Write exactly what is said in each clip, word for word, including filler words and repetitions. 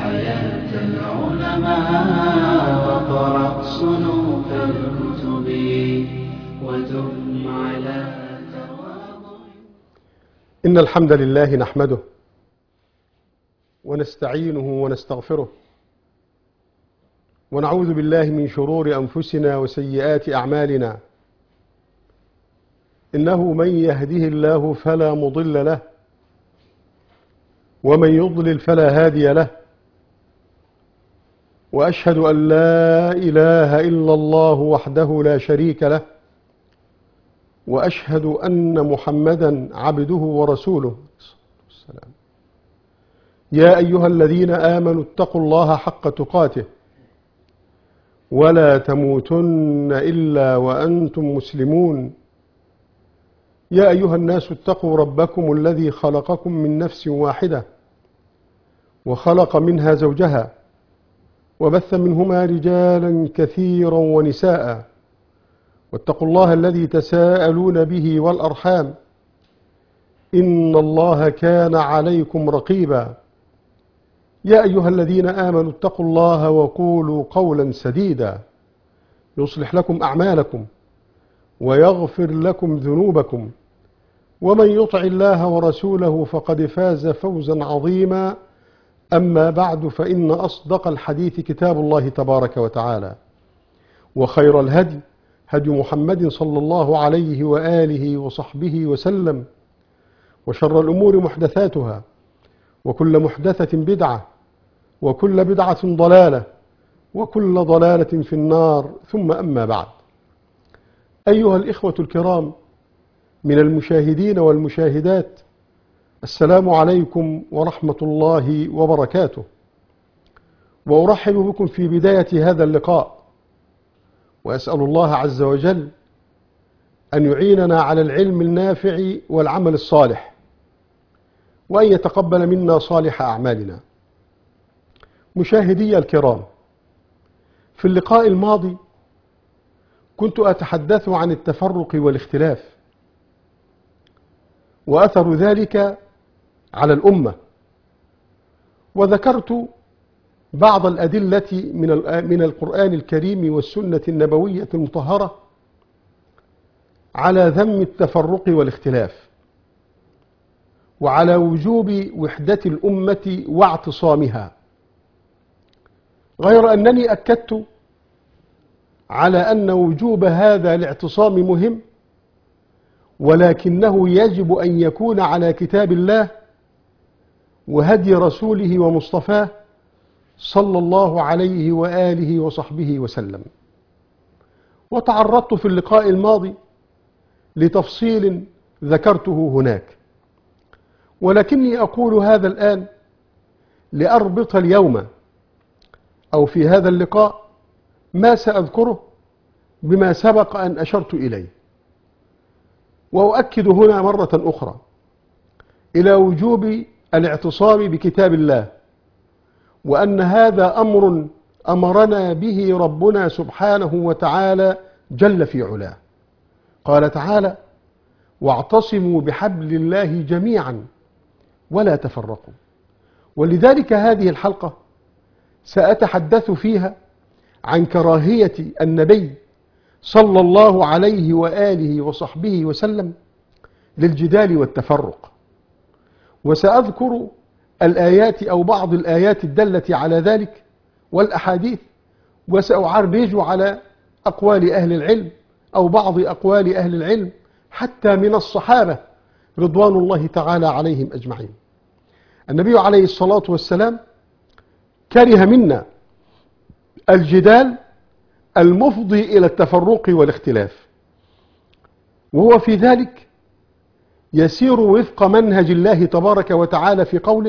حياة العلماء وقرأ صنوف الكتب ودم على تواضع. إن الحمد لله نحمده ونستعينه ونستغفره ونعوذ بالله من شرور أنفسنا وسيئات أعمالنا. إنه من يهده الله فلا مضل له ومن يضلل فلا هادي له، وأشهد أن لا إله إلا الله وحده لا شريك له، وأشهد أن محمدا عبده ورسوله. يا أيها الذين آمنوا اتقوا الله حق تقاته ولا تموتن إلا وأنتم مسلمون. يا أيها الناس اتقوا ربكم الذي خلقكم من نفس واحدة وخلق منها زوجها وبث منهما رجالا كثيرا ونساء، واتقوا الله الذي تساءلون به والأرحام إن الله كان عليكم رقيبا. يا أيها الذين آمنوا اتقوا الله وقولوا قولا سديدا يصلح لكم أعمالكم ويغفر لكم ذنوبكم، ومن يطع الله ورسوله فقد فاز فوزا عظيما. أما بعد، فإن أصدق الحديث كتاب الله تبارك وتعالى، وخير الهدي هدي محمد صلى الله عليه وآله وصحبه وسلم، وشر الأمور محدثاتها، وكل محدثة بدعة، وكل بدعة ضلالة، وكل ضلالة في النار. ثم أما بعد، أيها الإخوة الكرام من المشاهدين والمشاهدات، السلام عليكم ورحمة الله وبركاته، وأرحب بكم في بداية هذا اللقاء، وأسأل الله عز وجل أن يعيننا على العلم النافع والعمل الصالح، وأن يتقبل منا صالح أعمالنا. مشاهدي الكرام، في اللقاء الماضي كنت أتحدث عن التفرق والاختلاف وأثر ذلك على الأمة، وذكرت بعض الأدلة من القرآن الكريم والسنة النبوية المطهرة على ذم التفرق والاختلاف، وعلى وجوب وحدة الأمة واعتصامها، غير أنني أكدت على أن وجوب هذا الاعتصام مهم، ولكنه يجب أن يكون على كتاب الله وهدي رسوله ومصطفاه صلى الله عليه وآله وصحبه وسلم. وتعرضت في اللقاء الماضي لتفصيل ذكرته هناك، ولكني أقول هذا الآن لأربط اليوم أو في هذا اللقاء ما سأذكره بما سبق أن أشرت إليه، وأؤكد هنا مرة أخرى إلى وجوب الاعتصام بكتاب الله، وأن هذا أمر أمرنا به ربنا سبحانه وتعالى جل في علاه. قال تعالى: واعتصموا بحبل الله جميعا ولا تفرقوا. ولذلك هذه الحلقة سأتحدث فيها عن كراهية النبي صلى الله عليه وآله وصحبه وسلم للجدال والتفرق، وسأذكر الآيات أو بعض الآيات الدالة على ذلك والأحاديث، وسأعرج على أقوال أهل العلم أو بعض أقوال أهل العلم حتى من الصحابة رضوان الله تعالى عليهم أجمعين. النبي عليه الصلاة والسلام كره منا الجدال المفضي إلى التفرق والاختلاف، وهو في ذلك يسير وفق منهج الله تبارك وتعالى في قوله: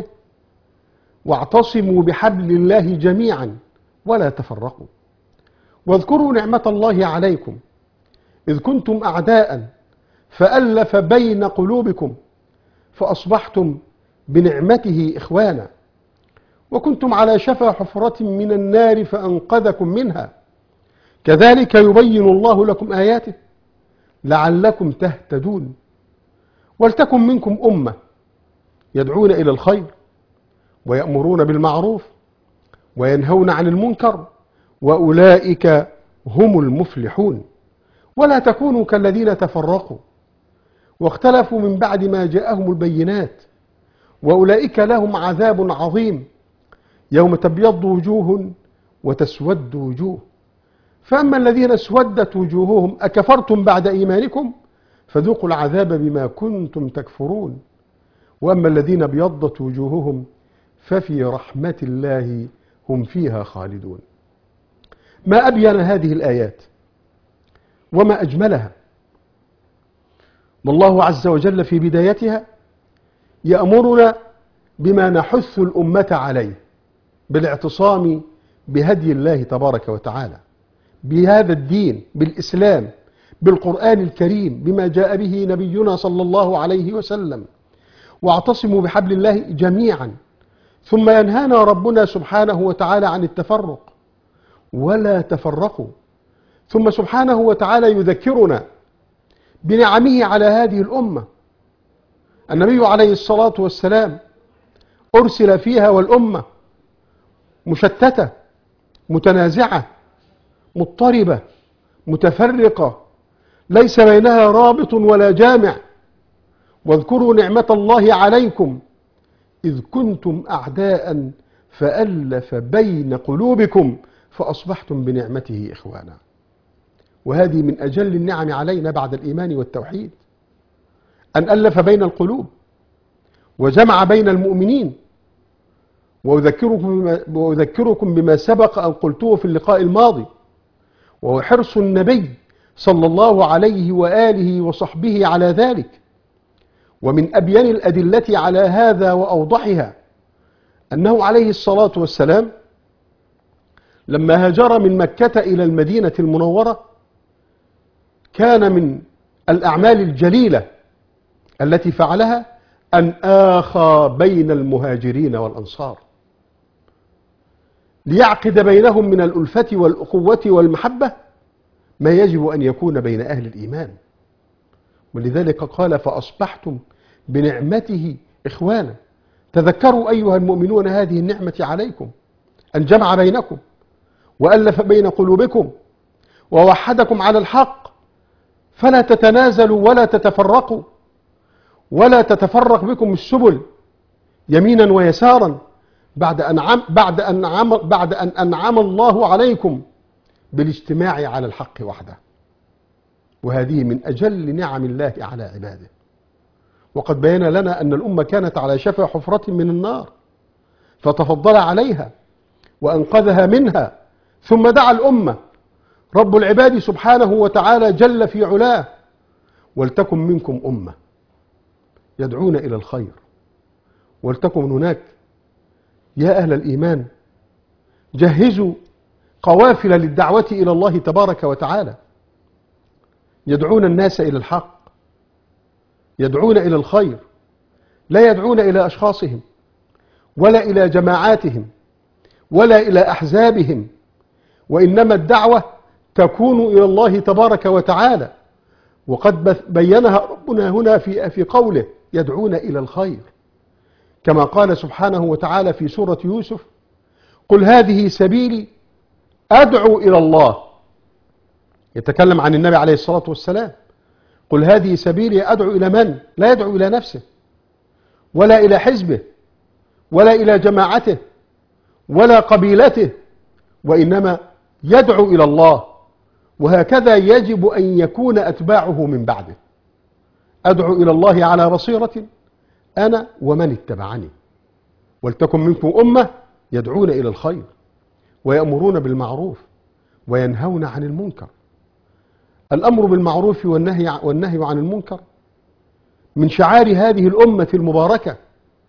واعتصموا بحبل الله جميعا ولا تفرقوا. واذكروا نعمة الله عليكم إذ كنتم أعداء فألف بين قلوبكم فأصبحتم بنعمته إخوانا، وكنتم على شفا حفرة من النار فأنقذكم منها، كذلك يبين الله لكم آياته لعلكم تهتدون. ولتكن منكم أمة يدعون إلى الخير ويأمرون بالمعروف وينهون عن المنكر وأولئك هم المفلحون. ولا تكونوا كالذين تفرقوا واختلفوا من بعد ما جاءهم البينات وأولئك لهم عذاب عظيم يوم تبيض وجوه وتسود وجوه. فأما الذين اسودت وجوههم أكفرتم بعد إيمانكم فذوقوا العذاب بما كنتم تكفرون. وأما الذين ابيضت وجوههم ففي رحمة الله هم فيها خالدون. ما أبين هذه الآيات وما أجملها. والله عز وجل في بدايتها يأمرنا بما نحث الأمة عليه بالاعتصام بهدي الله تبارك وتعالى، بهذا الدين، بالإسلام، بالقرآن الكريم، بما جاء به نبينا صلى الله عليه وسلم. واعتصموا بحبل الله جميعا. ثم ينهانا ربنا سبحانه وتعالى عن التفرق، ولا تفرقوا. ثم سبحانه وتعالى يذكرنا بنعمه على هذه الأمة. النبي عليه الصلاة والسلام أرسل فيها والأمة مشتتة متنازعة مضطربة متفرقة ليس بينها رابط ولا جامع. واذكروا نعمة الله عليكم إذ كنتم أعداء فألف بين قلوبكم فأصبحتم بنعمته إخوانا. وهذه من أجل النعم علينا بعد الإيمان والتوحيد، أن ألف بين القلوب وجمع بين المؤمنين. وأذكركم بما, وأذكركم بما سبق أن قلته في اللقاء الماضي، وهو حرص النبي صلى الله عليه وآله وصحبه على ذلك. ومن أبين الأدلة على هذا وأوضحها أنه عليه الصلاة والسلام لما هاجر من مكة إلى المدينة المنورة كان من الأعمال الجليلة التي فعلها أن آخى بين المهاجرين والأنصار ليعقد بينهم من الألفة والأخوة والمحبة ما يجب أن يكون بين أهل الإيمان. ولذلك قال فأصبحتم بنعمته إخوانا. تذكروا أيها المؤمنون هذه النعمة عليكم، أن جمع بينكم وألف بين قلوبكم ووحدكم على الحق، فلا تتنازلوا ولا تتفرقوا ولا تتفرق بكم السبل يمينا ويسارا بعد أن عم بعد أن عم بعد أن أنعم الله عليكم بالاجتماع على الحق وحده. وهذه من أجل نعم الله على عباده. وقد بين لنا أن الأمة كانت على شفا حفرة من النار فتفضل عليها وأنقذها منها، ثم دعا الأمة رب العباد سبحانه وتعالى جل في علاه ولتكن منكم أمة يدعون إلى الخير. ولتكن هناك يا أهل الإيمان جهزوا قوافل للدعوة إلى الله تبارك وتعالى، يدعون الناس إلى الحق، يدعون إلى الخير، لا يدعون إلى أشخاصهم ولا إلى جماعاتهم ولا إلى أحزابهم، وإنما الدعوة تكون إلى الله تبارك وتعالى. وقد بينها ربنا هنا في في قوله يدعون إلى الخير، كما قال سبحانه وتعالى في سورة يوسف قل هذه سبيلي أدعو إلى الله. يتكلم عن النبي عليه الصلاة والسلام. قل هذه سبيلي أدعو إلى من؟ لا يدعو إلى نفسه ولا إلى حزبه ولا إلى جماعته ولا قبيلته، وإنما يدعو إلى الله. وهكذا يجب أن يكون أتباعه من بعده. أدعو إلى الله على بصيرة أنا ومن اتبعني. ولتكن منكم أمة يدعون إلى الخير ويأمرون بالمعروف وينهون عن المنكر. الأمر بالمعروف والنهي والنهي عن المنكر من شعار هذه الأمة المباركة،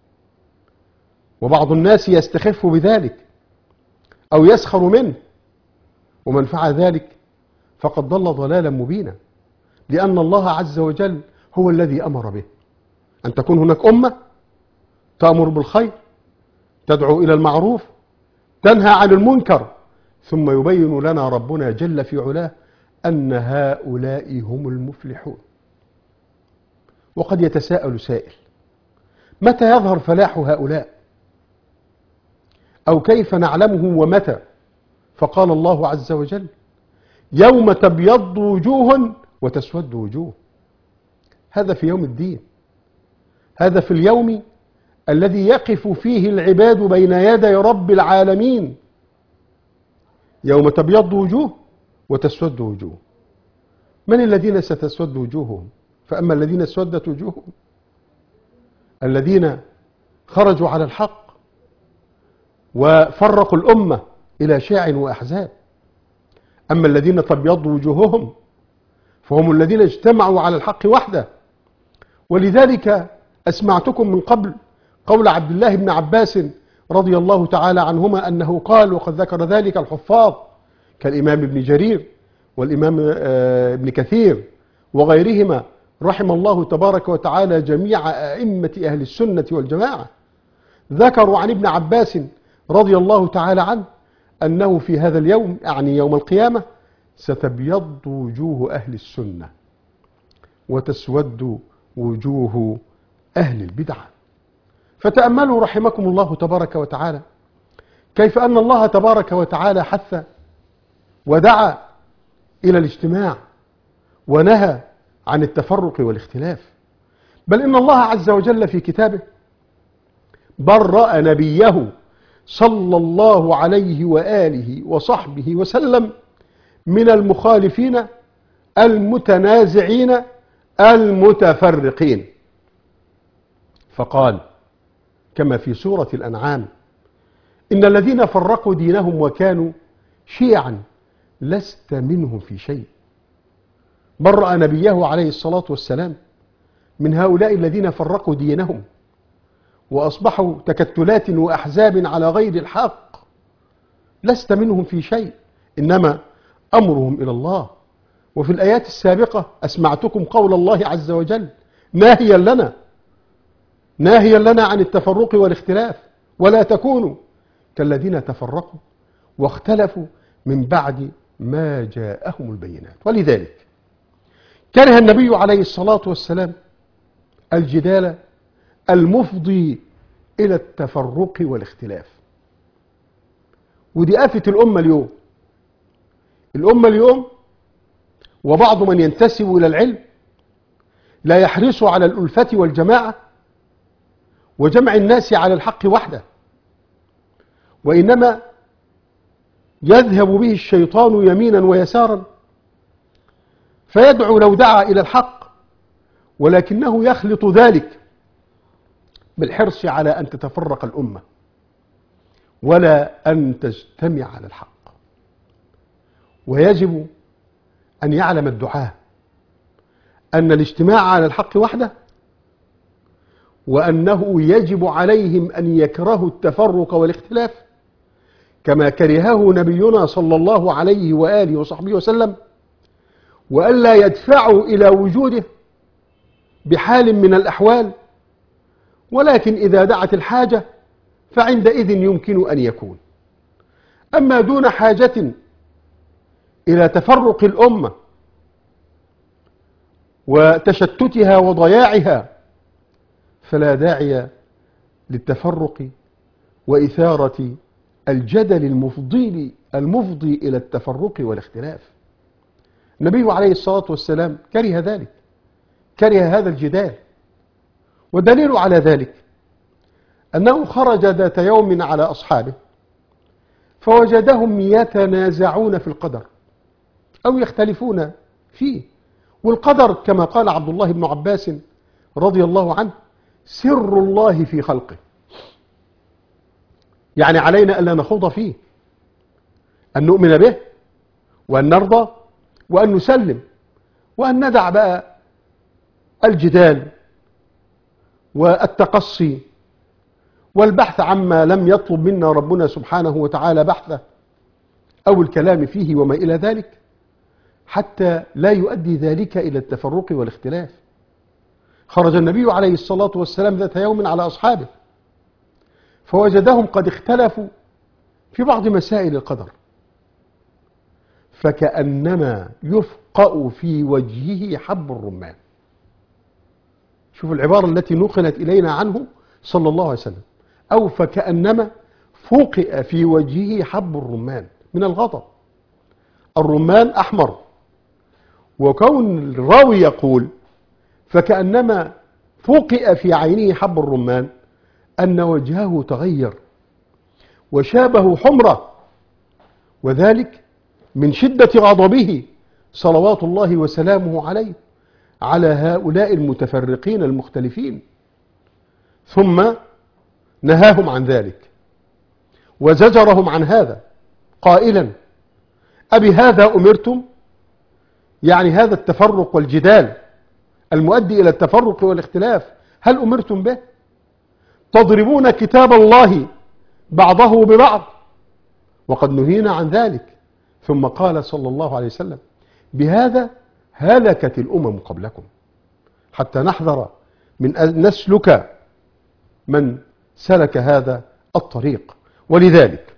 وبعض الناس يستخف بذلك أو يسخر منه، ومن فعل ذلك فقد ضل ضلالا مبينا، لأن الله عز وجل هو الذي أمر به أن تكون هناك أمة تأمر بالخير، تدعو إلى المعروف، تنهى عن المنكر، ثم يبين لنا ربنا جل في علاه أن هؤلاء هم المفلحون. وقد يتساءل سائل: متى يظهر فلاح هؤلاء؟ أو كيف نعلمه ومتى؟ فقال الله عز وجل: يوم تبيض وجوه وتسود وجوه. هذا في يوم الدين، هذا في اليوم الذي يقف فيه العباد بين يدي رب العالمين. يوم تبيض وجوه وتسود وجوه. من الذين ستسود وجوههم؟ فأما الذين اسودت وجوههم الذين خرجوا على الحق وفرقوا الأمة إلى شيع وأحزاب. أما الذين تبيض وجوههم فهم الذين اجتمعوا على الحق وحده. ولذلك أسمعتكم من قبل قول عبد الله بن عباس رضي الله تعالى عنهما أنه قال، وقد ذكر ذلك الحفاظ كالإمام ابن جرير والإمام ابن كثير وغيرهما رحم الله تبارك وتعالى جميع أئمة أهل السنة والجماعة، ذكروا عن ابن عباس رضي الله تعالى عنه أنه في هذا اليوم، يعني يوم القيامة، ستبيض وجوه أهل السنة وتسود وجوه أهل البدعة. فتأملوا رحمكم الله تبارك وتعالى كيف أن الله تبارك وتعالى حث ودعا إلى الاجتماع ونهى عن التفرق والاختلاف. بل إن الله عز وجل في كتابه برأ نبيه صلى الله عليه وآله وصحبه وسلم من المخالفين المتنازعين المتفرقين، فقال كما في سورة الأنعام: إن الذين فرقوا دينهم وكانوا شيعا لست منهم في شيء. برأ نبيه عليه الصلاة والسلام من هؤلاء الذين فرقوا دينهم وأصبحوا تكتلات وأحزاب على غير الحق. لست منهم في شيء، إنما أمرهم إلى الله. وفي الآيات السابقة أسمعتكم قول الله عز وجل ناهيا لنا ناهيا لنا عن التفرق والاختلاف: ولا تكونوا كالذين تفرقوا واختلفوا من بعد ما جاءهم البينات. ولذلك كره النبي عليه الصلاة والسلام الجدال المفضي إلى التفرق والاختلاف. ودي آفة الأمة اليوم. الأمة اليوم وبعض من ينتسب إلى العلم لا يحرص على الألفة والجماعة وجمع الناس على الحق وحده، وإنما يذهب به الشيطان يمينا ويسارا فيدعو لو دعا إلى الحق، ولكنه يخلط ذلك بالحرص على أن تتفرق الأمة ولا أن تجتمع على الحق. ويجب أن يعلم الدعاة أن الاجتماع على الحق وحده، وأنه يجب عليهم أن يكرهوا التفرق والاختلاف كما كرهه نبينا صلى الله عليه وآله وصحبه وسلم، وألا يدفعوا إلى وجوده بحال من الأحوال، ولكن إذا دعت الحاجة فعندئذ يمكن أن يكون. أما دون حاجة إلى تفرق الأمة وتشتتها وضياعها فلا داعي للتفرق وإثارة الجدل المفضي المفضي إلى التفرق والاختلاف. النبي عليه الصلاة والسلام كره ذلك، كره هذا الجدال. ودليل على ذلك أنه خرج ذات يوم على أصحابه فوجدهم يتنازعون في القدر أو يختلفون فيه. والقدر كما قال عبد الله بن عباس رضي الله عنه سر الله في خلقه، يعني علينا ألا نخوض فيه، أن نؤمن به وأن نرضى وأن نسلم وأن ندع بقى الجدال والتقصي والبحث عما لم يطلب منا ربنا سبحانه وتعالى بحثه أو الكلام فيه وما إلى ذلك، حتى لا يؤدي ذلك إلى التفرق والاختلاف. خرج النبي عليه الصلاة والسلام ذات يوم على أصحابه فوجدهم قد اختلفوا في بعض مسائل القدر، فكأنما يفقأ في وجهه حب الرمان. شوفوا العبارة التي نقلت إلينا عنه صلى الله عليه وسلم: أو فكأنما فوقئ في وجهه حب الرمان من الغضب. الرمان أحمر، وكون الراوي يقول فكأنما فوقئ في عينه حب الرمان أن وجهه تغير وشابه حمرة، وذلك من شدة غضبه صلوات الله وسلامه عليه على هؤلاء المتفرقين المختلفين. ثم نهاهم عن ذلك وزجرهم عن هذا قائلا: أبي هذا أمرتم؟ يعني هذا التفرق والجدال المؤدي إلى التفرق والاختلاف هل أمرتم به؟ تضربون كتاب الله بعضه ببعض، وقد نهينا عن ذلك. ثم قال صلى الله عليه وسلم: بهذا هلكت الأمم قبلكم، حتى نحذر من أن نسلك من سلك هذا الطريق. ولذلك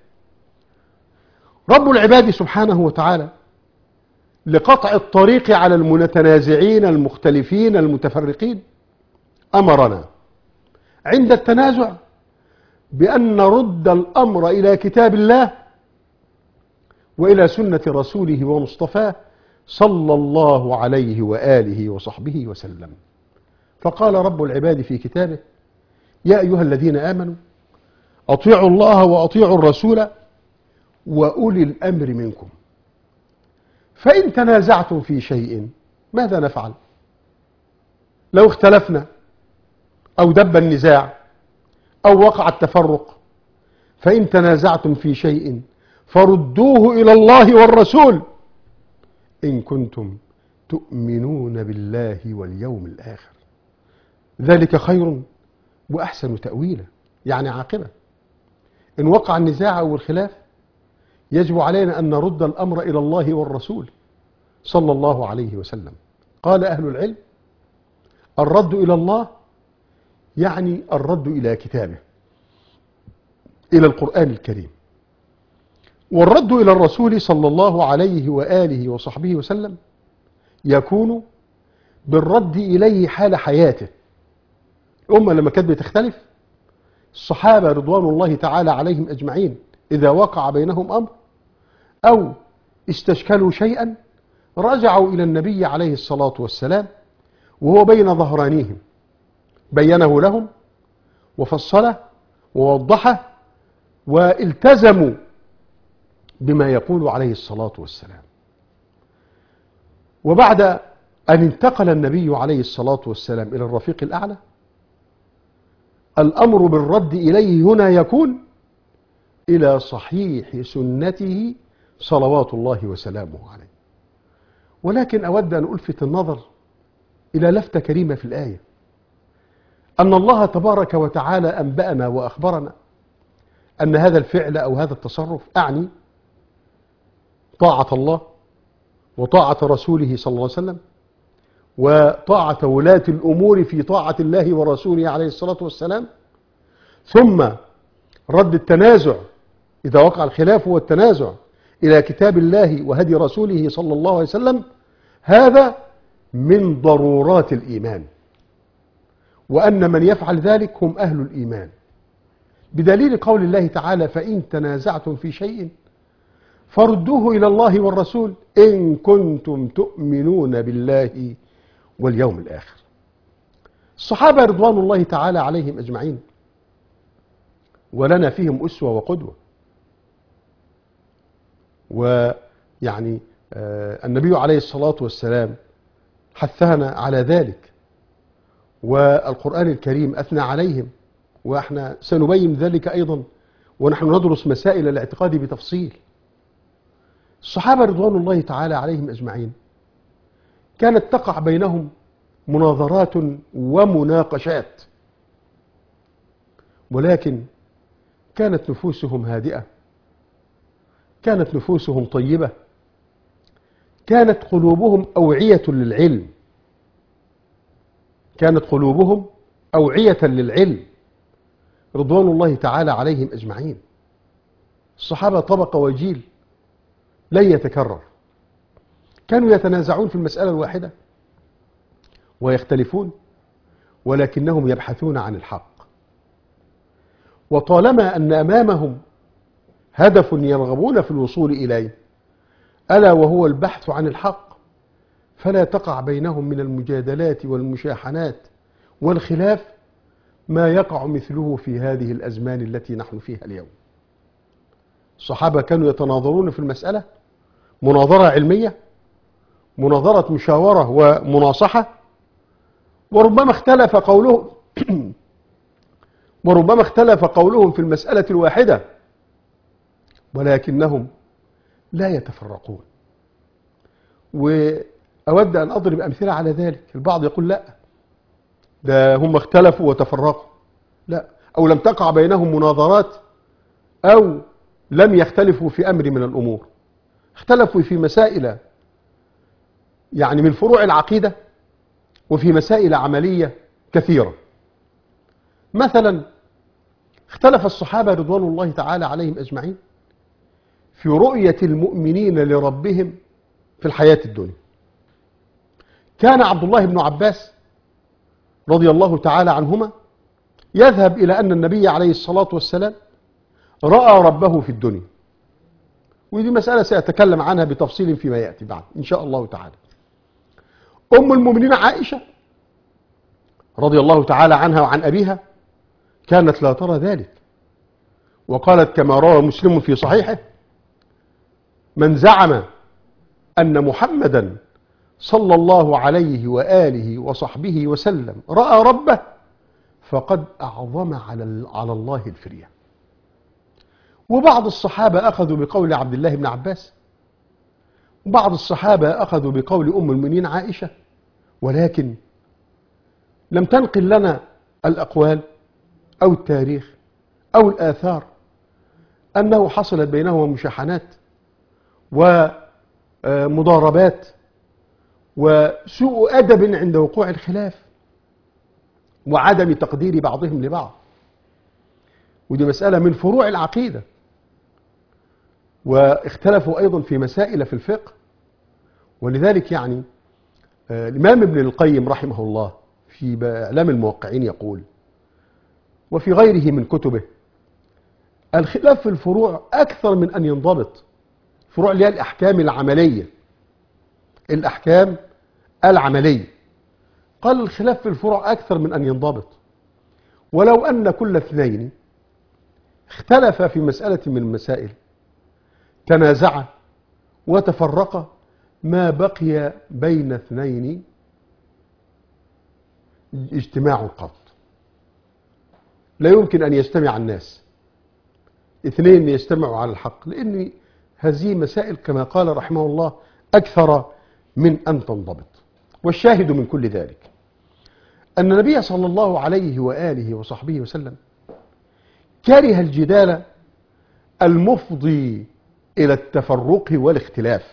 رب العباد سبحانه وتعالى لقطع الطريق على المتنازعين المختلفين المتفرقين أمرنا عند التنازع بأن نرد الأمر إلى كتاب الله وإلى سنة رسوله ومصطفاه صلى الله عليه وآله وصحبه وسلم. فقال رب العباد في كتابه: يا أيها الذين آمنوا أطيعوا الله وأطيعوا الرسول وأولي الأمر منكم، فإن تنازعتم في شيء ماذا نفعل؟ لو اختلفنا أو دب النزاع أو وقع التفرق، فإن تنازعتم في شيء فردوه إلى الله والرسول إن كنتم تؤمنون بالله واليوم الآخر، ذلك خير وأحسن تأويلا، يعني عاقبة. إن وقع النزاع أو الخلاف يجب علينا أن نرد الأمر إلى الله والرسول صلى الله عليه وسلم. قال أهل العلم: الرد إلى الله يعني الرد إلى كتابه، إلى القرآن الكريم، والرد إلى الرسول صلى الله عليه وآله وصحبه وسلم يكون بالرد إليه حال حياته. الأمة لما كانت بتختلف، الصحابة رضوان الله تعالى عليهم أجمعين إذا وقع بينهم أمر أو استشكلوا شيئا رجعوا إلى النبي عليه الصلاة والسلام وهو بين ظهرانيهم، بينه لهم وفصله ووضحه والتزموا بما يقول عليه الصلاة والسلام. وبعد أن انتقل النبي عليه الصلاة والسلام إلى الرفيق الأعلى، الأمر بالرد إليه هنا يكون إلى صحيح سنته صلوات الله وسلامه عليه. ولكن أود أن ألفت النظر إلى لفتة كريمة في الآية، أن الله تبارك وتعالى أنبأنا وأخبرنا أن هذا الفعل أو هذا التصرف أعني طاعة الله وطاعة رسوله صلى الله عليه وسلم وطاعة ولاة الأمور في طاعة الله ورسوله عليه الصلاة والسلام، ثم رد التنازع إذا وقع الخلاف والتنازع إلى كتاب الله وهدي رسوله صلى الله عليه وسلم. هذا من ضرورات الإيمان، وأن من يفعل ذلك هم أهل الإيمان، بدليل قول الله تعالى: فإن تنازعتم في شيء فردوه إلى الله والرسول إن كنتم تؤمنون بالله واليوم الآخر. الصحابة رضوان الله تعالى عليهم أجمعين ولنا فيهم أسوة وقدوة، ويعني آه النبي عليه الصلاة والسلام حثنا على ذلك، والقرآن الكريم أثنى عليهم، وإحنا سنبين ذلك أيضا ونحن ندرس مسائل الاعتقاد بتفصيل. الصحابة رضوان الله تعالى عليهم أجمعين كانت تقع بينهم مناظرات ومناقشات، ولكن كانت نفوسهم هادئة، كانت نفوسهم طيبة، كانت قلوبهم أوعية للعلم، كانت قلوبهم أوعية للعلم رضوان الله تعالى عليهم أجمعين. الصحابة طبقة وجيل لن يتكرر، كانوا يتنازعون في المسألة الواحدة ويختلفون، ولكنهم يبحثون عن الحق، وطالما أن أمامهم هدف يرغبون في الوصول إليه، ألا وهو البحث عن الحق، فلا تقع بينهم من المجادلات والمشاحنات والخلاف ما يقع مثله في هذه الأزمان التي نحن فيها اليوم. الصحابة كانوا يتناظرون في المسألة مناظرة علمية، مناظرة مشاورة ومناصحة، وربما اختلف قولهم وربما اختلف قولهم في المسألة الواحدة، ولكنهم لا يتفرقون. وأود أن أضرب أمثلة على ذلك. البعض يقول لا، ده هم اختلفوا وتفرقوا، لا، أو لم تقع بينهم مناظرات، أو لم يختلفوا في أمر من الأمور، اختلفوا في مسائل يعني من فروع العقيدة، وفي مسائل عملية كثيرة. مثلا اختلف الصحابة رضوان الله تعالى عليهم أجمعين في رؤية المؤمنين لربهم في الحياة الدنيا. كان عبد الله بن عباس رضي الله تعالى عنهما يذهب إلى أن النبي عليه الصلاة والسلام رأى ربه في الدنيا، ودي مسألة سأتكلم عنها بتفصيل فيما يأتي بعد إن شاء الله تعالى. أم المؤمنين عائشة رضي الله تعالى عنها وعن أبيها كانت لا ترى ذلك، وقالت كما روى مسلم في صحيحه: من زعم أن محمدا صلى الله عليه وآله وصحبه وسلم رأى ربه فقد أعظم على على الله الفرية. وبعض الصحابة أخذوا بقول عبد الله بن عباس، وبعض الصحابة أخذوا بقول أم المؤمنين عائشة، ولكن لم تنقل لنا الأقوال أو التاريخ أو الآثار أنه حصلت بينهما مشاحنات ومضاربات وسوء أدب عند وقوع الخلاف وعدم تقدير بعضهم لبعض. ودي مسألة من فروع العقيدة. واختلفوا أيضا في مسائل في الفقه، ولذلك يعني الإمام ابن القيم رحمه الله في إعلام الموقعين يقول، وفي غيره من كتبه: الخلاف في الفروع أكثر من أن ينضبط. فروع اللي هي الأحكام العملية، الأحكام العملية، قال الخلاف في الفروع أكثر من أن ينضبط، ولو أن كل اثنين اختلف في مسألة من المسائل تنازع وتفرق ما بقي بين اثنين اجتماع قط. لا يمكن أن يجتمع الناس اثنين يجتمعوا على الحق، لأن هذه مسائل كما قال رحمه الله أكثر من أن تنضبط. والشاهد من كل ذلك أن النبي صلى الله عليه وآله وصحبه وسلم كره الجدال المفضي إلى التفرق والاختلاف.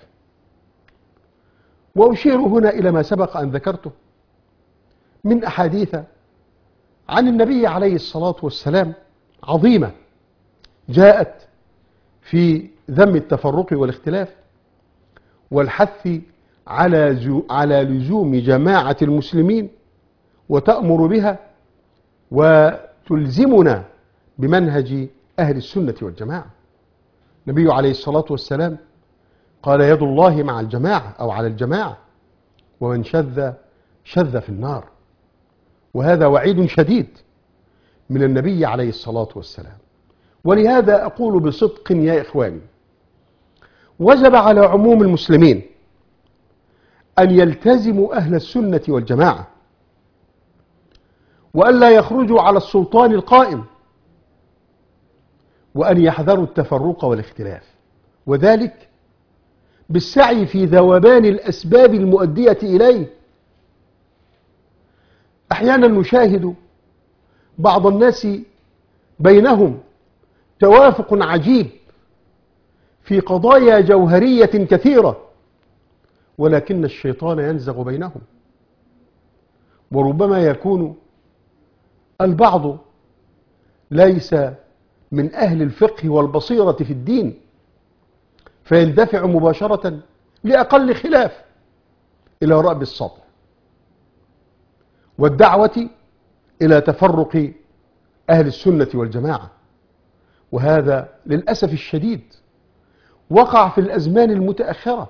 وأشير هنا إلى ما سبق أن ذكرته من أحاديث عن النبي عليه الصلاة والسلام عظيمة جاءت في ذم التفرق والاختلاف والحث على على لزوم جماعة المسلمين وتأمر بها وتلزمنا بمنهج أهل السنة والجماعة. النبي عليه الصلاة والسلام قال: يد الله مع الجماعة أو على الجماعة، ومن شذ شذ في النار. وهذا وعيد شديد من النبي عليه الصلاة والسلام. ولهذا أقول بصدق يا إخواني، وجب على عموم المسلمين أن يلتزموا أهل السنة والجماعة، وأن لا يخرجوا على السلطان القائم، وأن يحذروا التفرق والاختلاف، وذلك بالسعي في ذوبان الأسباب المؤدية إليه. أحيانا نشاهد بعض الناس بينهم توافق عجيب في قضايا جوهرية كثيرة، ولكن الشيطان ينزغ بينهم. وربما يكون البعض ليس من أهل الفقه والبصيرة في الدين، فيندفع مباشرة لأقل خلاف إلى رأب السطح والدعوة إلى تفرق أهل السنة والجماعة. وهذا للأسف الشديد وقع في الأزمان المتأخرة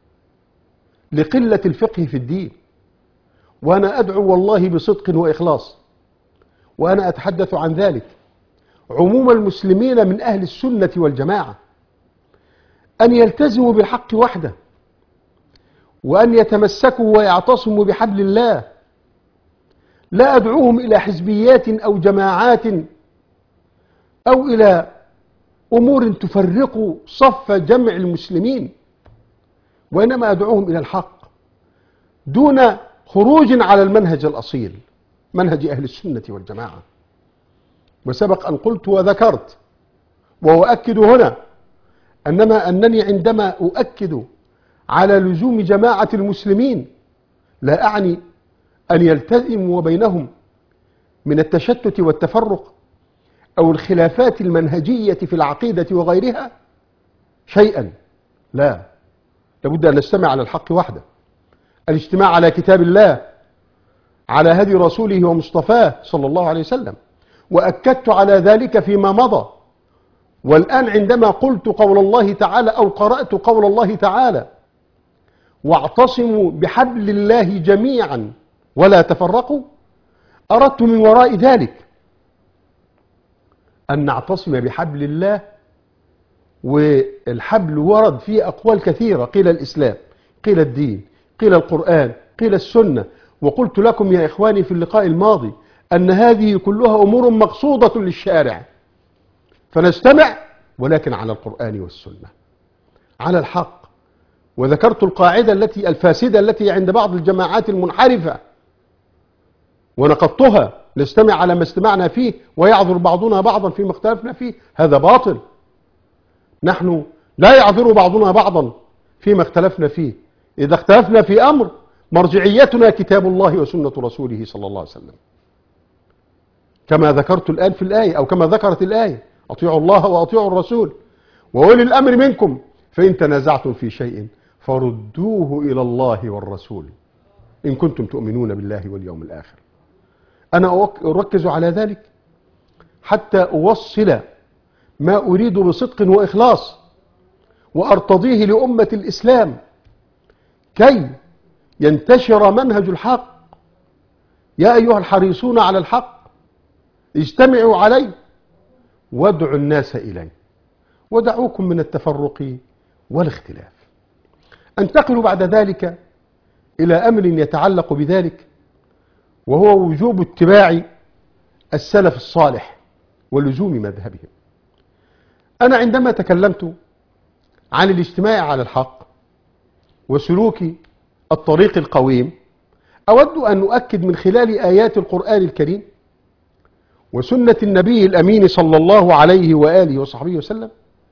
لقلة الفقه في الدين. وأنا أدعو والله بصدق وإخلاص، وأنا أتحدث عن ذلك، عموم المسلمين من أهل السنة والجماعة أن يلتزموا بالحق وحده، وأن يتمسكوا ويعتصموا بحبل الله. لا أدعوهم إلى حزبيات أو جماعات أو إلى أمور تفرق صف جمع المسلمين، وإنما أدعوهم إلى الحق دون خروج على المنهج الأصيل، منهج أهل السنة والجماعة. وسبق أن قلت وذكرت وأؤكد هنا أنما أنني عندما أؤكد على لزوم جماعة المسلمين لا أعني أن يلتزموا بينهم من التشتت والتفرق أو الخلافات المنهجية في العقيدة وغيرها شيئا، لا، لابد أن نجتمع على الحق وحده، الاجتماع على كتاب الله، على هدي رسوله ومصطفاه صلى الله عليه وسلم. وأكدت على ذلك فيما مضى، والآن عندما قلت قول الله تعالى أو قرأت قول الله تعالى واعتصموا بحبل الله جميعا ولا تفرقوا، أردت من وراء ذلك أن نعتصم بحبل الله. والحبل ورد فيه أقوال كثيرة، قيل الإسلام، قيل الدين، قيل القرآن، قيل السنة. وقلت لكم يا إخواني في اللقاء الماضي أن هذه كلها أمور مقصودة للشارع، فنجتمع ولكن على القرآن والسنة، على الحق. وذكرت القاعدة التي الفاسدة التي عند بعض الجماعات المنحرفة ونقضتها، نجتمع على ما استمعنا فيه ويعذر بعضنا بعضا فيما اختلفنا فيه، هذا باطل. نحن لا يعذر بعضنا بعضا فيما اختلفنا فيه، إذا اختلفنا في أمر مرجعيتنا كتاب الله وسنة رسوله صلى الله عليه وسلم، كما ذكرت الآن في الآية أو كما ذكرت الآية: أطيعوا الله وأطيعوا الرسول وأولي الأمر منكم فإن تنازعتم في شيء فردوه إلى الله والرسول إن كنتم تؤمنون بالله واليوم الآخر. أنا أركز على ذلك حتى أوصل ما أريد بصدق وإخلاص وأرتضيه لأمة الإسلام كي ينتشر منهج الحق. يا أيها الحريصون على الحق اجتمعوا عليه وادعوا الناس إليه ودعوكم من التفرق والاختلاف. أنتقل بعد ذلك إلى أمر يتعلق بذلك، وهو وجوب اتباع السلف الصالح ولزوم مذهبهم. أنا عندما تكلمت عن الاجتماع على الحق وسلوك الطريق القويم، أود أن أؤكد من خلال آيات القرآن الكريم وسنة النبي الأمين صلى الله عليه وآله وصحبه وسلم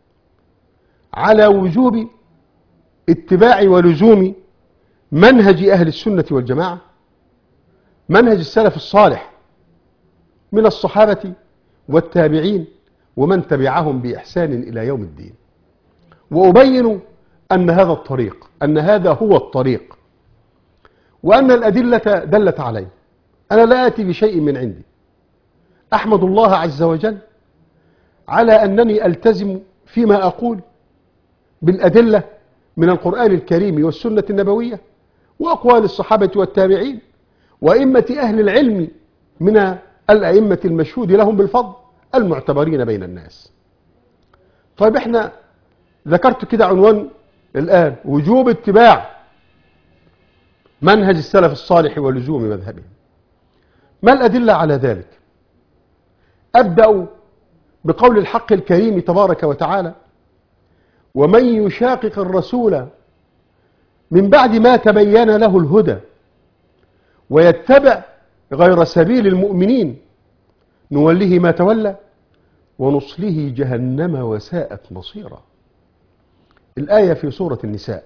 على وجوب اتباع ولزوم منهج أهل السنة والجماعة، منهج السلف الصالح من الصحابة والتابعين ومن تبعهم بإحسان إلى يوم الدين. وأبين أن هذا الطريق، أن هذا هو الطريق، وأن الأدلة دلت عليه. أنا لا آتي بشيء من عندي، أحمد الله عز وجل على أنني ألتزم فيما أقول بالأدلة من القرآن الكريم والسنة النبوية وأقوال الصحابة والتابعين وأئمة أهل العلم من الأئمة المشهود لهم بالفضل المعتبرين بين الناس. طيب احنا ذكرت كده عنوان الآن: وجوب اتباع منهج السلف الصالح ولزوم مذهبهم. ما الأدلة على ذلك؟ أبدأ بقول الحق الكريم تبارك وتعالى: ومن يشاقق الرسول من بعد ما تبين له الهدى ويتبع غير سبيل المؤمنين نوله ما تولى ونصله جهنم وساءت مصيرا. الآية في سورة النساء،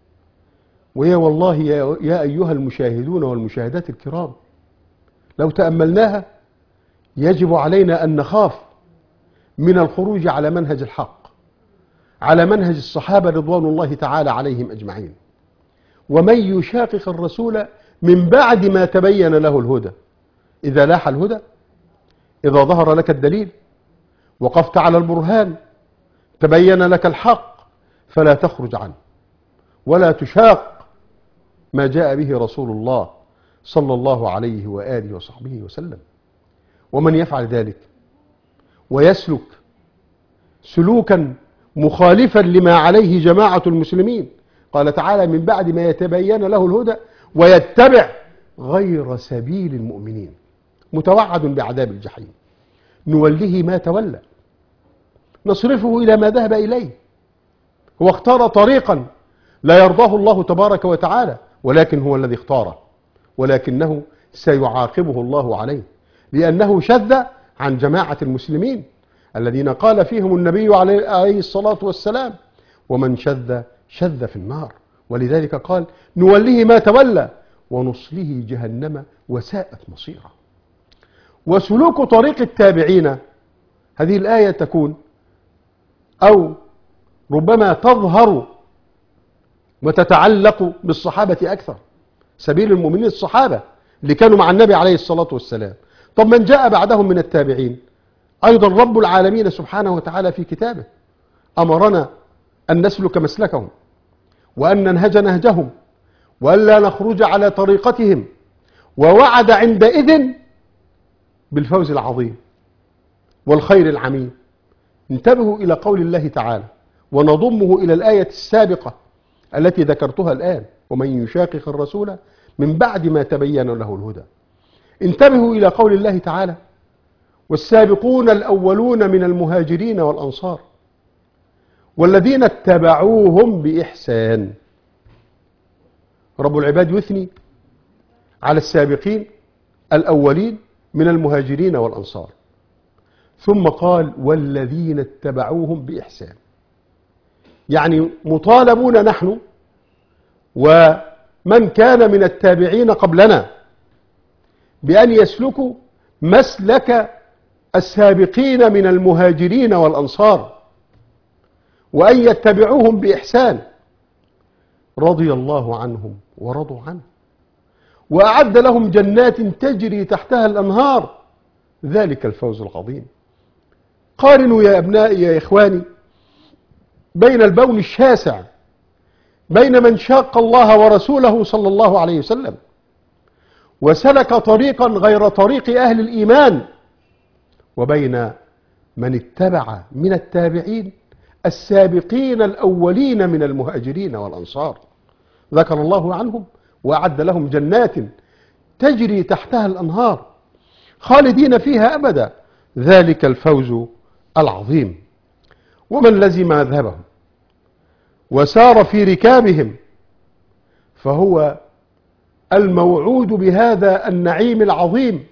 وهي والله يا أيها المشاهدون والمشاهدات الكرام لو تأملناها يجب علينا أن نخاف من الخروج على منهج الحق، على منهج الصحابة رضوان الله تعالى عليهم أجمعين. ومن يشاقق الرسول من بعد ما تبين له الهدى، إذا لاح الهدى، إذا ظهر لك الدليل وقفت على البرهان تبين لك الحق فلا تخرج عنه ولا تشاق ما جاء به رسول الله صلى الله عليه وآله وصحبه وسلم. ومن يفعل ذلك ويسلك سلوكا مخالفا لما عليه جماعة المسلمين، قال تعالى: من بعد ما يتبين له الهدى ويتبع غير سبيل المؤمنين متوعد بعذاب الجحيم نوله ما تولى نصرفه إلى ما ذهب إليه. هو اختار طريقا لا يرضاه الله تبارك وتعالى، ولكن هو الذي اختاره، ولكنه سيعاقبه الله عليه، لأنه شذ عن جماعة المسلمين الذين قال فيهم النبي عليه الصلاة والسلام: ومن شذ شذ في النار. ولذلك قال: نوله ما تولى ونصله جهنم وساءت مصيرا. وسلوك طريق التابعين، هذه الآية تكون أو ربما تظهر وتتعلق بالصحابة أكثر. سبيل المؤمنين الصحابة اللي كانوا مع النبي عليه الصلاة والسلام. طب من جاء بعدهم من التابعين؟ أيضا رب العالمين سبحانه وتعالى في كتابه أمرنا أن نسلك مسلكهم وأن ننهج نهجهم وأن لا نخرج على طريقتهم، ووعد عندئذ بالفوز العظيم والخير العميم. انتبهوا إلى قول الله تعالى ونضمه إلى الآية السابقة التي ذكرتها الآن: ومن يشاقق الرسول من بعد ما تبين له الهدى. انتبهوا إلى قول الله تعالى: والسابقون الأولون من المهاجرين والأنصار والذين اتبعوهم بإحسان. رب العباد يثني على السابقين الأولين من المهاجرين والأنصار، ثم قال: والذين اتبعوهم بإحسان. يعني مطالبون نحن ومن كان من التابعين قبلنا بأن يسلكوا مسلك السابقين من المهاجرين والأنصار، وأن يتبعوهم بإحسان. رضي الله عنهم ورضوا عنه وأعد لهم جنات تجري تحتها الأنهار، ذلك الفوز العظيم. قارنوا يا أبنائي يا إخواني بين البون الشاسع بين من شاق الله ورسوله صلى الله عليه وسلم وسلك طريقا غير طريق أهل الإيمان، وبين من اتبع من التابعين السابقين الأولين من المهاجرين والأنصار. ذكر الله عنهم وأعد لهم جنات تجري تحتها الأنهار خالدين فيها أبدا، ذلك الفوز العظيم. ومن لزم مذهبهم وسار في ركابهم فهو الموعود بهذا النعيم العظيم،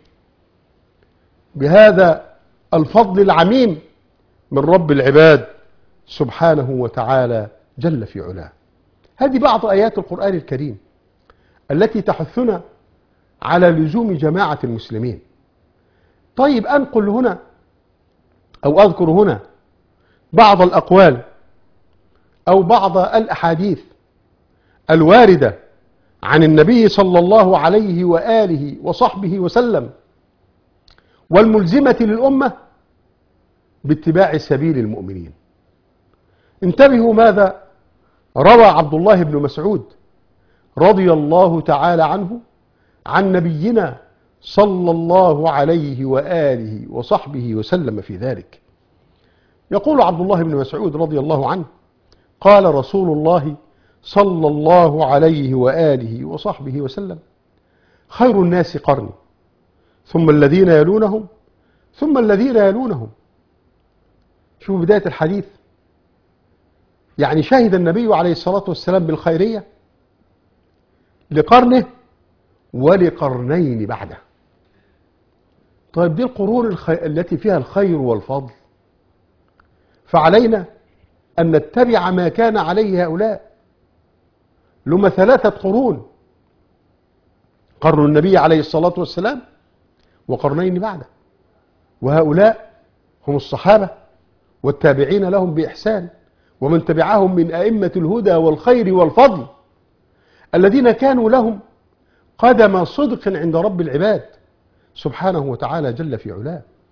بهذا الفضل العميم من رب العباد سبحانه وتعالى جل في علاه. هذه بعض آيات القرآن الكريم التي تحثنا على لزوم جماعة المسلمين. طيب أنقل هنا أو أذكر هنا بعض الأقوال أو بعض الأحاديث الواردة عن النبي صلى الله عليه وآله وصحبه وسلم والملزمة للأمة باتباع سبيل المؤمنين. انتبهوا ماذا روى عبد الله بن مسعود رضي الله تعالى عنه عن نبينا صلى الله عليه وآله وصحبه وسلم في ذلك. يقول عبد الله بن مسعود رضي الله عنه: قال رسول الله صلى الله عليه وآله وصحبه وسلم: خير الناس قرني ثم الذين يلونهم ثم الذين يلونهم. شوفوا بداية الحديث، يعني شهد النبي عليه الصلاة والسلام بالخيرية لقرنه ولقرنين بعده. طيب دي القرون الخي... التي فيها الخير والفضل، فعلينا أن نتبع ما كان عليه هؤلاء. لما ثلاثة قرون: قرن النبي عليه الصلاة والسلام وقرنين بعده، وهؤلاء هم الصحابة والتابعين لهم بإحسان ومن تبعهم من أئمة الهدى والخير والفضل الذين كانوا لهم قدم صدق عند رب العباد سبحانه وتعالى جل في علاه.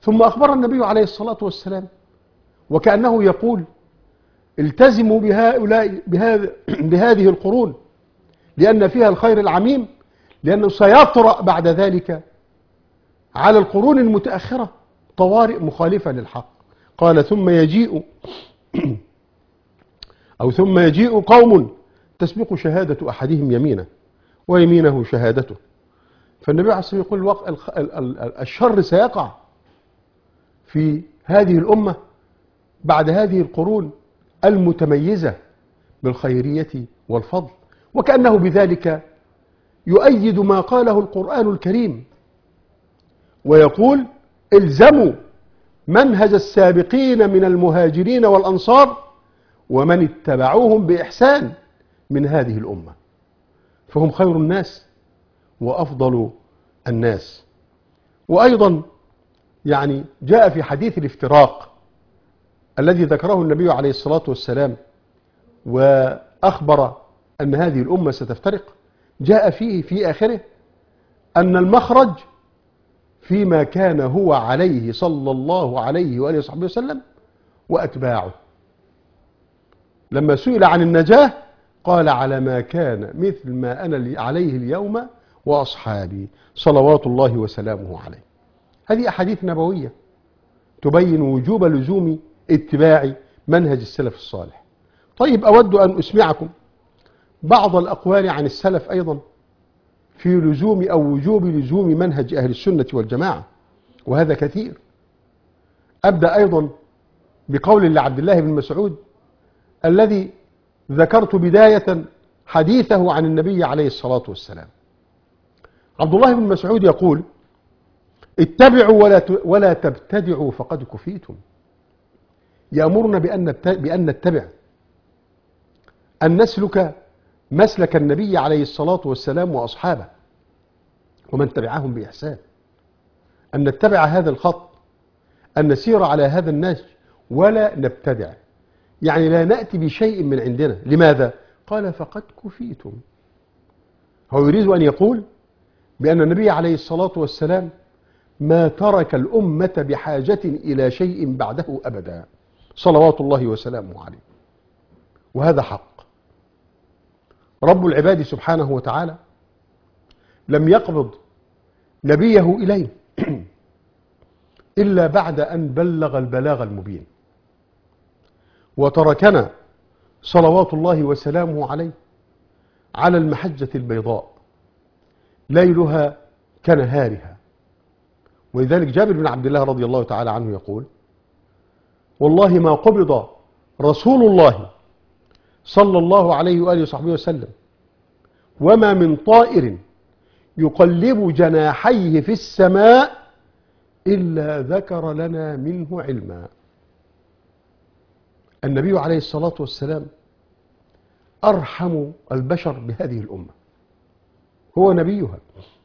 ثم أخبر النبي عليه الصلاة والسلام وكأنه يقول التزموا بهؤلاء بهذه, بهذه القرون لأن فيها الخير العميم، لأنه سيطرأ بعد ذلك على القرون المتأخرة طوارئ مخالفة للحق. قال ثم يجيء أو ثم يجيء قوم تسبق شهادة أحدهم يمينه ويمينه شهادته. فالنبي عليه الصلاة والسلام يقول الشر سيقع في هذه الأمة بعد هذه القرون المتميزة بالخيرية والفضل، وكأنه بذلك يؤيد ما قاله القرآن الكريم ويقول الزموا منهج السابقين من المهاجرين والأنصار ومن اتبعوهم بإحسان من هذه الأمة، فهم خير الناس وأفضل الناس. وأيضا يعني جاء في حديث الافتراق الذي ذكره النبي عليه الصلاة والسلام وأخبر أن هذه الأمة ستفترق، جاء فيه في آخره أن المخرج فيما كان هو عليه صلى الله عليه وآله وصحبه وسلم وأتباعه. لما سئل عن النجاة قال على ما كان مثل ما أنا عليه اليوم وأصحابي صلوات الله وسلامه عليه. هذه أحاديث نبوية تبين وجوب لزوم اتباع منهج السلف الصالح. طيب أود أن أسمعكم بعض الأقوال عن السلف أيضا في لزوم أو وجوب لزوم منهج أهل السنة والجماعة، وهذا كثير. أبدأ أيضا بقول لعبد الله بن مسعود الذي ذكرت بداية حديثه عن النبي عليه الصلاة والسلام. عبد الله بن مسعود يقول اتبعوا ولا ولا تبتدعوا فقد كفيتم. يأمرنا بأن بأن نتبع، أن نسلك مسلك النبي عليه الصلاة والسلام وأصحابه ومن تبعهم بإحسان، أن نتبع هذا الخط، أن نسير على هذا النهج ولا نبتدع، يعني لا نأتي بشيء من عندنا. لماذا؟ قال فقد كفيتم. هو يريد أن يقول بأن النبي عليه الصلاة والسلام ما ترك الأمة بحاجة إلى شيء بعده أبدا صلوات الله وسلامه عليه، وهذا حق. رب العباد سبحانه وتعالى لم يقبض نبيه إليه إلا بعد أن بلغ البلاغ المبين، وتركنا صلوات الله وسلامه عليه على المحجة البيضاء ليلها كنهارها. ولذلك جابر بن عبد الله رضي الله تعالى عنه يقول والله ما قبض رسول الله صلى الله عليه وآله وصحبه وسلم وما من طائر يقلب جناحيه في السماء إلا ذكر لنا منه علما. النبي عليه الصلاة والسلام أرحم البشر بهذه الأمة، هو نبيها،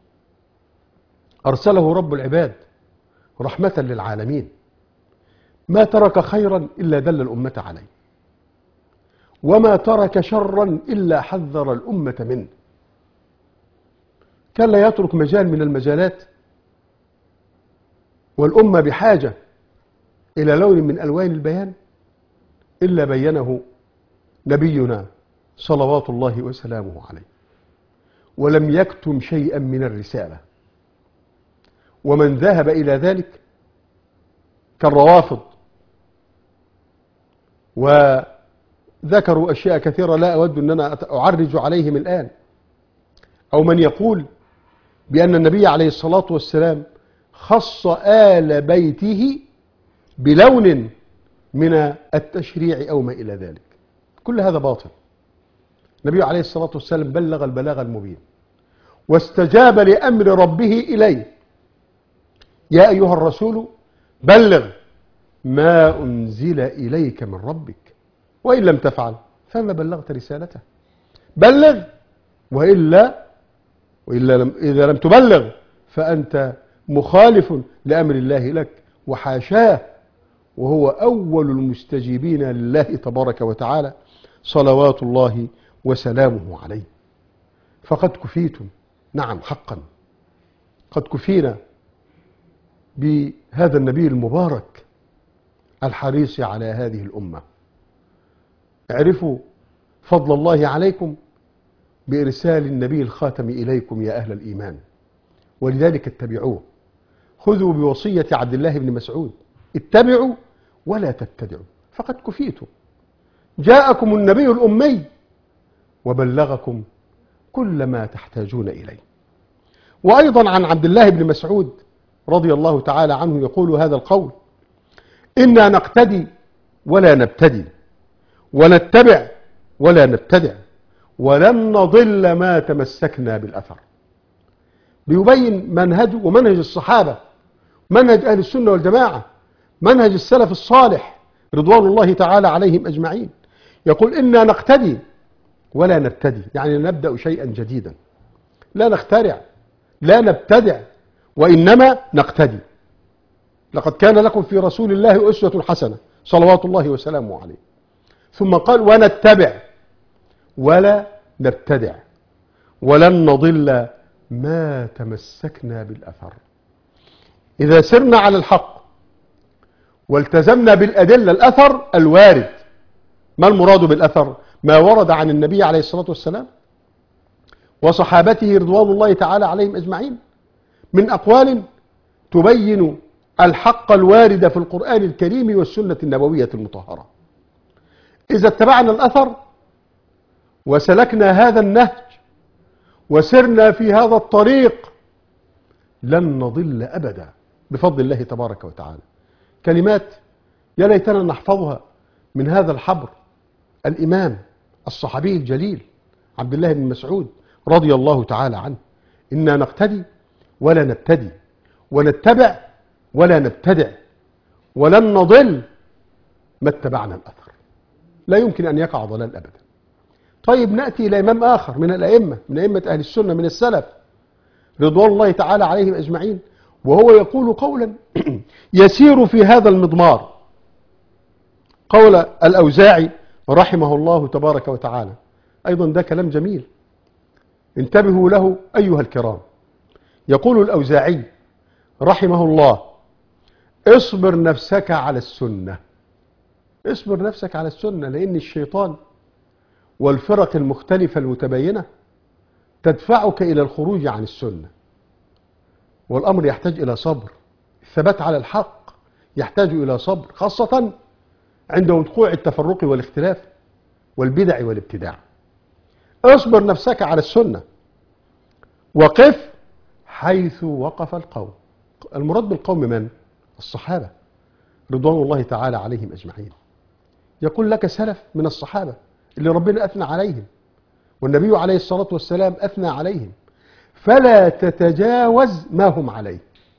أرسله رب العباد رحمة للعالمين، ما ترك خيرا إلا دل الأمة عليه، وما ترك شرا إلا حذر الأمة منه. كان لا يترك مجال من المجالات والأمة بحاجة إلى لون من ألوان البيان إلا بينه نبينا صلوات الله وسلامه عليه، ولم يكتم شيئا من الرسالة. ومن ذهب إلى ذلك كالروافض، وذكروا أشياء كثيرة لا أود أن أنا أعرج عليهم الآن، أو من يقول بأن النبي عليه الصلاة والسلام خص آل بيته بلون من التشريع أو ما إلى ذلك، كل هذا باطل. النبي عليه الصلاة والسلام بلغ البلاغ المبين واستجاب لأمر ربه إليه، يا أيها الرسول بلغ ما أنزل إليك من ربك وإن لم تفعل فما بلغت رسالته. بلغ، وإلا وإلا لم إذا لم تبلغ فأنت مخالف لأمر الله لك، وحاشاه، وهو أول المستجيبين لله تبارك وتعالى صلوات الله وسلامه عليه. فقد كفيتم، نعم حقا قد كفينا بهذا النبي المبارك الحريص على هذه الأمة. اعرفوا فضل الله عليكم بإرسال النبي الخاتم إليكم يا أهل الإيمان، ولذلك اتبعوه. خذوا بوصية عبد الله بن مسعود: اتبعوا ولا تبتدعوا فقد كفيتم. جاءكم النبي الأمي وبلغكم كل ما تحتاجون إليه. وأيضا عن عبد الله بن مسعود رضي الله تعالى عنه يقول هذا القول: إنا نقتدي ولا نبتدي، ونتبع ولا نبتدع، ولن نضل ما تمسكنا بالأثر. بيبين منهج ومنهج الصحابة، منهج أهل السنة والجماعة، منهج السلف الصالح رضوان الله تعالى عليهم أجمعين. يقول: إنا نقتدي ولا نبتدي، يعني نبدأ شيئا جديدا، لا نخترع لا نبتدع، وإنما نقتدي. لقد كان لكم في رسول الله أسوة حسنة صلوات الله وسلامه عليه. ثم قال: ونتبع ولا نبتدع، ولن نضل ما تمسكنا بالأثر. إذا سرنا على الحق والتزمنا بالأدلة، الأثر الوارد. ما المراد بالأثر؟ ما ورد عن النبي عليه الصلاة والسلام وصحابته رضوان الله تعالى عليهم أجمعين من أقوال تبين الحق الوارد في القرآن الكريم والسنة النبوية المطهرة. إذا اتبعنا الأثر وسلكنا هذا النهج وسرنا في هذا الطريق لن نضل أبدا بفضل الله تبارك وتعالى. كلمات يا ليتنا نحفظها من هذا الحبر الإمام الصحابي الجليل عبد الله بن مسعود رضي الله تعالى عنه: إنا نقتدي ولا نبتدي، ونتبع ولا نبتدع، ولن نضل ما اتبعنا الأثر. لا يمكن أن يقع ضلال أبدا. طيب نأتي إلى إمام آخر من الأئمة، من أئمة أهل السنة من السلف رضوان الله تعالى عليهم أجمعين، وهو يقول قولا يسير في هذا المضمار، قول الأوزاعي رحمه الله تبارك وتعالى. أيضا ده كلام جميل، انتبهوا له أيها الكرام. يقول الأوزاعي رحمه الله: اصبر نفسك على السنة. اصبر نفسك على السنة، لأن الشيطان والفرق المختلفة المتباينة تدفعك إلى الخروج عن السنة، والأمر يحتاج إلى صبر. الثبات على الحق يحتاج إلى صبر، خاصة عند وقوع التفرق والاختلاف والبدع والابتداع. اصبر نفسك على السنة، وقف حيث وقف القوم. المراد بالقوم من؟ الصحابة رضوان الله تعالى عليهم أجمعين. يقول لك سلف من الصحابة اللي ربنا أثنى عليهم والنبي عليه الصلاة والسلام أثنى عليهم، فلا تتجاوز ما هم عليه.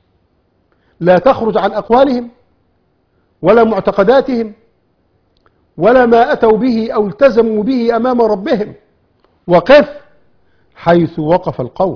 لا تخرج عن أقوالهم ولا معتقداتهم ولا ما أتوا به أو التزموا به أمام ربهم. وقف حيث وقف القوم،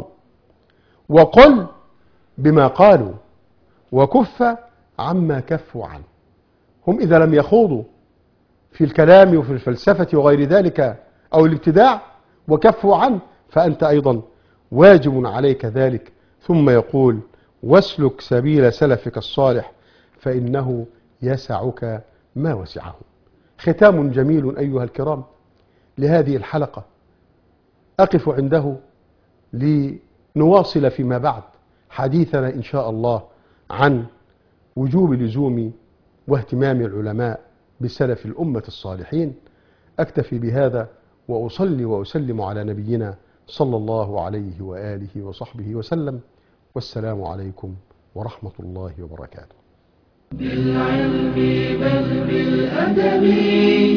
وقل بما قالوا، وكف عما كفوا عنه. هم إذا لم يخوضوا في الكلام وفي الفلسفة وغير ذلك أو الابتداع وكفوا عنه، فأنت أيضا واجب عليك ذلك. ثم يقول: واسلك سبيل سلفك الصالح فإنه يسعك ما وسعه. ختام جميل أيها الكرام لهذه الحلقة، أقف عنده لنواصل فيما بعد حديثنا إن شاء الله عن وجوب لزوم واهتمام العلماء بسلف الأمة الصالحين. أكتفي بهذا وأصلي وأسلم على نبينا صلى الله عليه وآله وصحبه وسلم، والسلام عليكم ورحمة الله وبركاته. بالعلم بل بالأدب